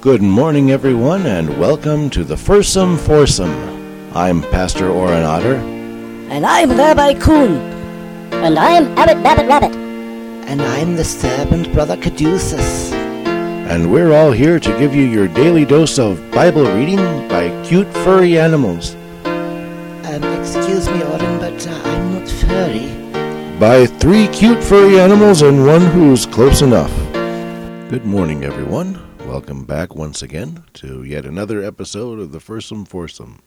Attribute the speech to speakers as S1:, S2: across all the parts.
S1: Good morning, everyone, and welcome to the Fursome Foursome. I'm Pastor Oren Otter.
S2: And I'm Rabbi Kuhn.
S3: And I'm Abbot Babbitt Rabbit.
S4: And I'm the servant Brother Caduceus.
S1: And we're all here to give you your daily dose of Bible reading by cute furry animals.
S4: Excuse me, Oren, but I'm not furry.
S1: By 3 cute furry animals and one who's close enough. Good morning, everyone. Welcome back once again to yet another episode of the Fursome Foursome.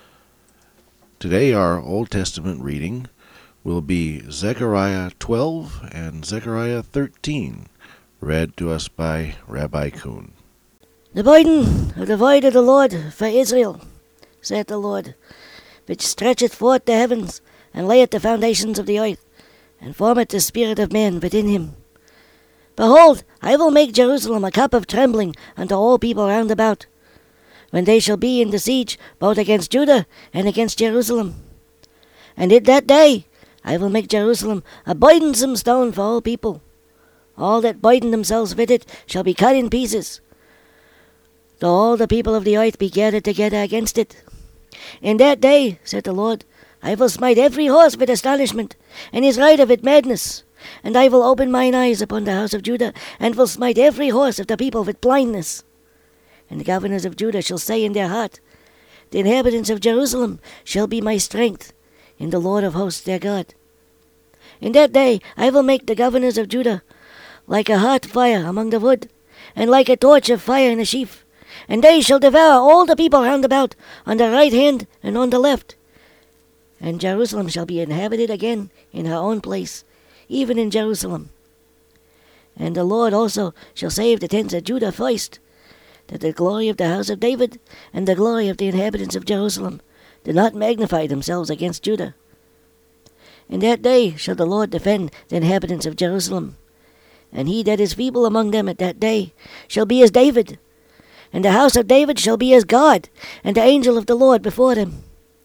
S1: Today our Old Testament reading will be Zechariah 12 and Zechariah 13, read to us by Rabbi Kuhn.
S2: The burden of the word of the Lord for Israel, saith the Lord, which stretcheth forth the heavens, and layeth the foundations of the earth, and formeth the spirit of man within him. Behold, I will make Jerusalem a cup of trembling unto all people round about, when they shall be in the siege both against Judah and against Jerusalem. And in that day I will make Jerusalem a burdensome stone for all people. All that burden themselves with it shall be cut in pieces, though all the people of the earth be gathered together against it. In that day, said the Lord, I will smite every horse with astonishment, and his rider with madness. And I will open mine eyes upon the house of Judah, and will smite every horse of the people with blindness. And the governors of Judah shall say in their heart, the inhabitants of Jerusalem shall be my strength in the Lord of hosts their God. In that day I will make the governors of Judah like a hot fire among the wood, and like a torch of fire in a sheaf. And they shall devour all the people round about, on the right hand and on the left. And Jerusalem shall be inhabited again in her own place, even in Jerusalem. And the Lord also shall save the tents of Judah first, that the glory of the house of David and the glory of the inhabitants of Jerusalem do not magnify themselves against Judah. In that day shall the Lord defend the inhabitants of Jerusalem, and he that is feeble among them at that day shall be as David, and the house of David shall be as God, and the angel of the Lord before them.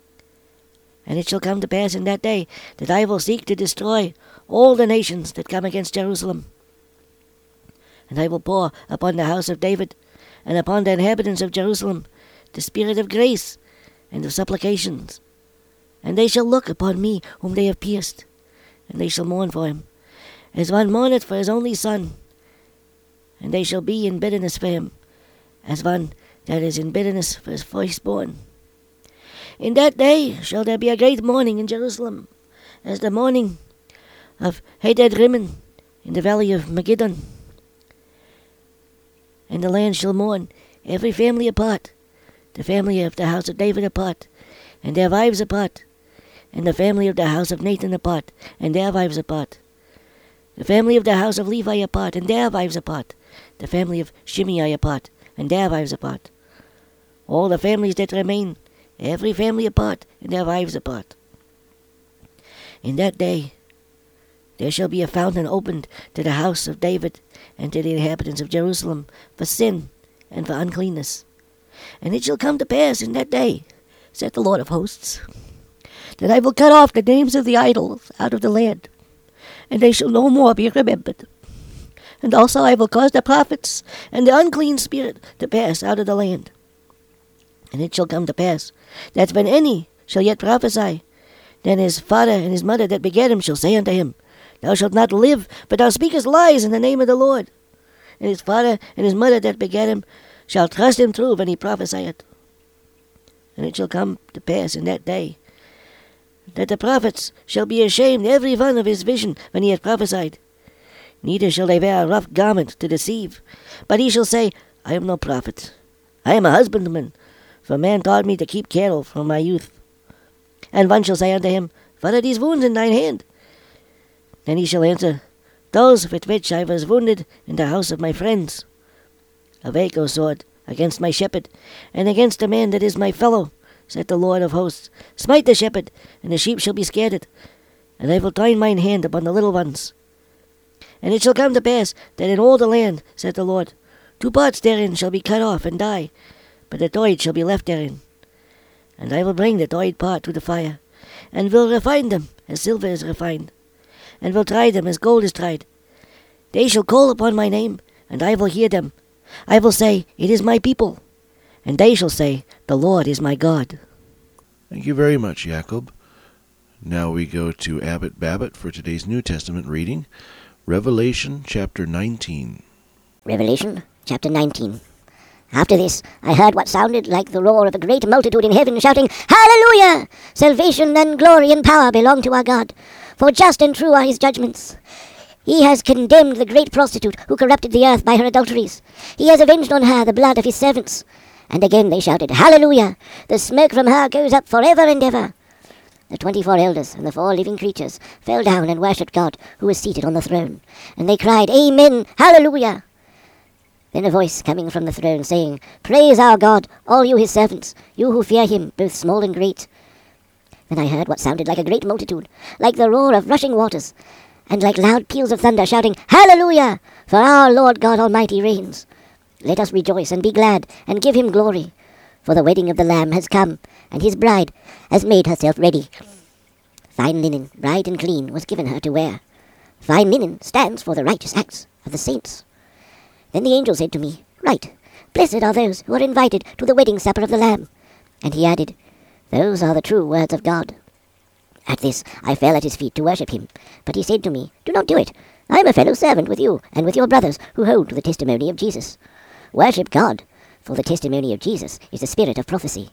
S2: And it shall come to pass in that day that I will seek to destroy all the nations that come against Jerusalem. And I will pour upon the house of David and upon the inhabitants of Jerusalem the spirit of grace and of supplications. And they shall look upon me whom they have pierced, and they shall mourn for him, as one mourneth for his only son. And they shall be in bitterness for him, as one that is in bitterness for his firstborn. In that day shall there be a great mourning in Jerusalem, as the mourning of Hadad Rimmon in the valley of Megiddon. And the land shall mourn, every family apart, the family of the house of David apart, and their wives apart, and the family of the house of Nathan apart, and their wives apart, the family of the house of Levi apart, and their wives apart, the family of Shimei apart, and their wives apart. All the families that remain, every family apart, and their wives apart. In that day there shall be a fountain opened to the house of David and to the inhabitants of Jerusalem for sin and for uncleanness. And it shall come to pass in that day, saith the Lord of hosts, that I will cut off the names of the idols out of the land, and they shall no more be remembered. And also I will cause the prophets and the unclean spirit to pass out of the land. And it shall come to pass that when any shall yet prophesy, then his father and his mother that begat him shall say unto him, Thou shalt not live, but thou speakest lies in the name of the Lord. And his father and his mother that begat him shall trust him true when he prophesieth. And it shall come to pass in that day that the prophets shall be ashamed every one of his vision when he hath prophesied. Neither shall they wear a rough garment to deceive, but he shall say, I am no prophet. I am a husbandman, for man taught me to keep cattle from my youth. And one shall say unto him, What are these wounds in thine hand? Then he shall answer, Those with which I was wounded in the house of my friends. Awake, O sword, against my shepherd, and against the man that is my fellow, saith the Lord of hosts. Smite the shepherd, and the sheep shall be scattered, and I will turn mine hand upon the little ones. And it shall come to pass that in all the land, saith the Lord, 2 parts therein shall be cut off and die, but the third shall be left therein. And I will bring the third part to the fire, and will refine them as silver is refined, and will try them as gold is tried. They shall call upon my name, and I will hear them. I will say, It is my people. And they shall say, The Lord is my God.
S1: Thank you very much, Jacob. Now we go to Abbot Babbitt for today's New Testament reading, Revelation chapter 19.
S3: Revelation chapter 19. After this, I heard what sounded like the roar of a great multitude in heaven, shouting, Hallelujah! Salvation and glory and power belong to our God, for just and true are his judgments. He has condemned the great prostitute who corrupted the earth by her adulteries. He has avenged on her the blood of his servants. And again they shouted, Hallelujah! The smoke from her goes up forever and ever. The 24 elders and the 4 living creatures fell down and worshipped God, who was seated on the throne. And they cried, Amen! Hallelujah! Then a voice coming from the throne, saying, Praise our God, all you his servants, you who fear him, both small and great. Then I heard what sounded like a great multitude, like the roar of rushing waters, and like loud peals of thunder, shouting, Hallelujah! For our Lord God Almighty reigns. Let us rejoice and be glad, and give him glory. For the wedding of the Lamb has come, and his bride has made herself ready. Fine linen, bright and clean, was given her to wear. Fine linen stands for the righteous acts of the saints. Then the angel said to me, Write, Blessed are those who are invited to the wedding supper of the Lamb. And he added, Those are the true words of God. At this I fell at his feet to worship him. But he said to me, Do not do it. I am a fellow servant with you and with your brothers who hold to the testimony of Jesus. Worship God, for the testimony of Jesus is the spirit of prophecy.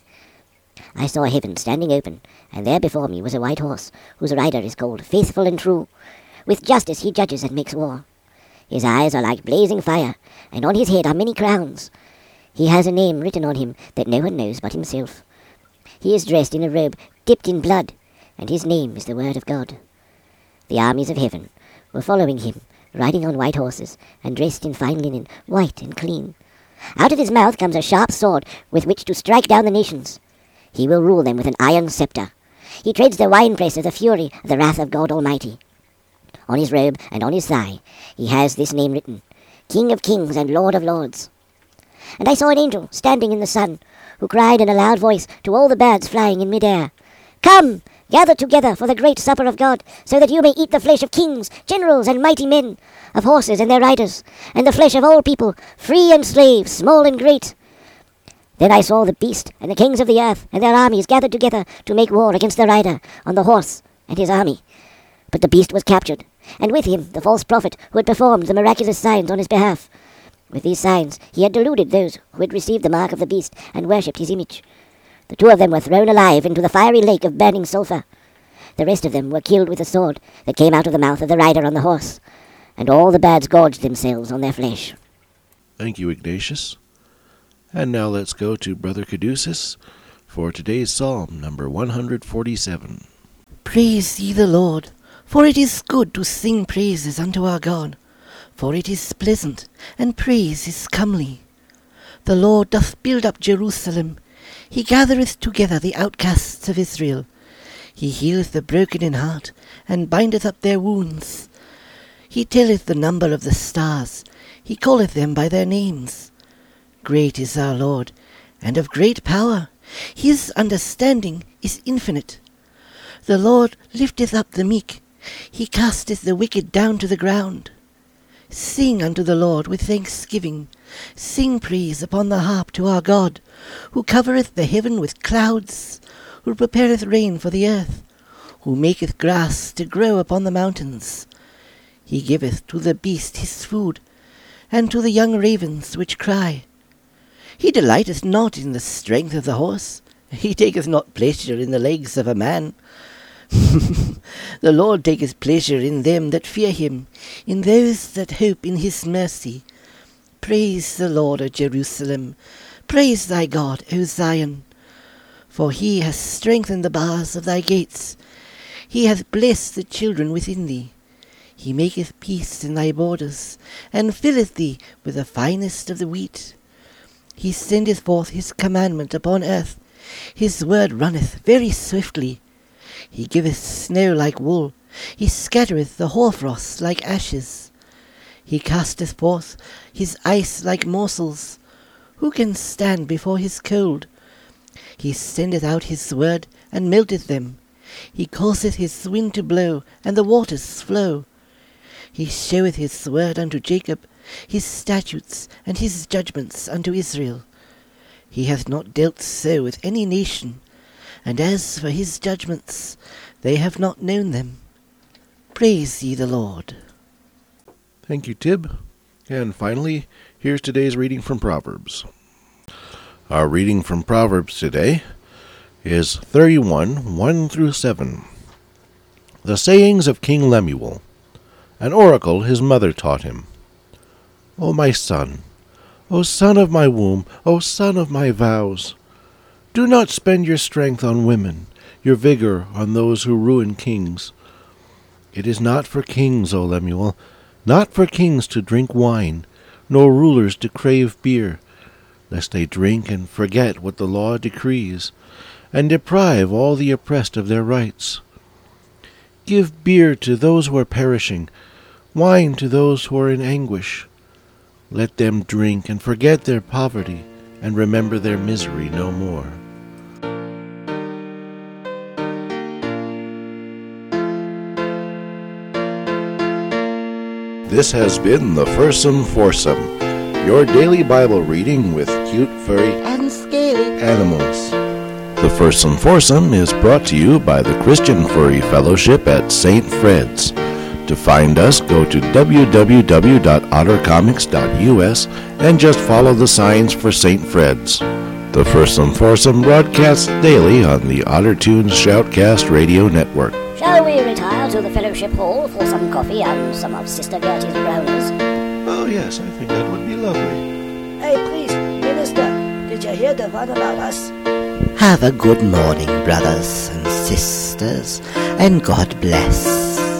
S3: I saw heaven standing open, and there before me was a white horse, whose rider is called Faithful and True. With justice he judges and makes war. His eyes are like blazing fire, and on his head are many crowns. He has a name written on him that no one knows but himself. He is dressed in a robe dipped in blood, and his name is the Word of God. The armies of heaven were following him, riding on white horses, and dressed in fine linen, white and clean. Out of his mouth comes a sharp sword with which to strike down the nations. He will rule them with an iron scepter. He treads the winepress of the fury of the wrath of God Almighty. On his robe and on his thigh he has this name written, King of Kings and Lord of Lords. And I saw an angel standing in the sun, who cried in a loud voice to all the birds flying in mid-air, Come, gather together for the great supper of God, so that you may eat the flesh of kings, generals, and mighty men, of horses and their riders, and the flesh of all people, free and slave, small and great. Then I saw the beast and the kings of the earth and their armies gathered together to make war against the rider on the horse and his army. But the beast was captured, and with him the false prophet who had performed the miraculous signs on his behalf. With these signs he had deluded those who had received the mark of the beast and worshipped his image. The 2 of them were thrown alive into the fiery lake of burning sulphur. The rest of them were killed with the sword that came out of the mouth of the rider on the horse, and all the birds gorged themselves on their flesh.
S1: Thank you, Ignatius. And now let's go to Brother Caduceus for today's Psalm, number 147.
S4: Praise ye the Lord, for it is good to sing praises unto our God, for it is pleasant, and praise is comely. The Lord doth build up Jerusalem, he gathereth together the outcasts of Israel. He healeth the broken in heart, and bindeth up their wounds. He telleth the number of the stars, he calleth them by their names. Great is our Lord, and of great power, his understanding is infinite. The Lord lifteth up the meek, he casteth the wicked down to the ground. Sing unto the Lord with thanksgiving, sing praise upon the harp to our God, who covereth the heaven with clouds, who prepareth rain for the earth, who maketh grass to grow upon the mountains. He giveth to the beast his food, and to the young ravens which cry. He delighteth not in the strength of the horse, he taketh not pleasure in the legs of a man. The Lord taketh pleasure in them that fear him, in those that hope in his mercy. Praise the Lord, O Jerusalem. Praise thy God, O Zion. For he hath strengthened the bars of thy gates. He hath blessed the children within thee. He maketh peace in thy borders, and filleth thee with the finest of the wheat. He sendeth forth his commandment upon earth. His word runneth very swiftly. He giveth snow like wool. He scattereth the hoarfrost like ashes. He casteth forth his ice like morsels. Who can stand before his cold? He sendeth out his word, and melteth them. He causeth his wind to blow, and the waters flow. He showeth his word unto Jacob, his statutes and his judgments unto Israel. He hath not dealt so with any nation, and as for his judgments, they have not known them. Praise ye the Lord.
S1: Thank you, Tib. And finally, here's today's reading from Proverbs. Our reading from Proverbs today is 31, 1 through 7. The sayings of King Lemuel, an oracle his mother taught him. O my son, O son of my womb, O son of my vows, do not spend your strength on women, your vigor on those who ruin kings. It is not for kings, O Lemuel, not for kings to drink wine, nor rulers to crave beer, lest they drink and forget what the law decrees, and deprive all the oppressed of their rights. Give beer to those who are perishing, wine to those who are in anguish. Let them drink and forget their poverty, and remember their misery no more. This has been the Fursome Foursome, your daily Bible reading with cute, furry,
S2: And scaly.
S1: animals. The Fursome Foursome is brought to you by the Christian Furry Fellowship at St. Fred's. To find us, go to www.ottercomics.us and just follow the signs for St. Fred's. The Fursome Foursome broadcasts daily on the OtterTunes Shoutcast Radio Network.
S3: Shall we retire to the fellowship hall for some coffee and some of Sister Gertie's brownies?
S1: Oh yes, I think that would be lovely.
S2: Hey, please, Minister, did you hear the one about us?
S4: Have a good morning, brothers and sisters, and God bless.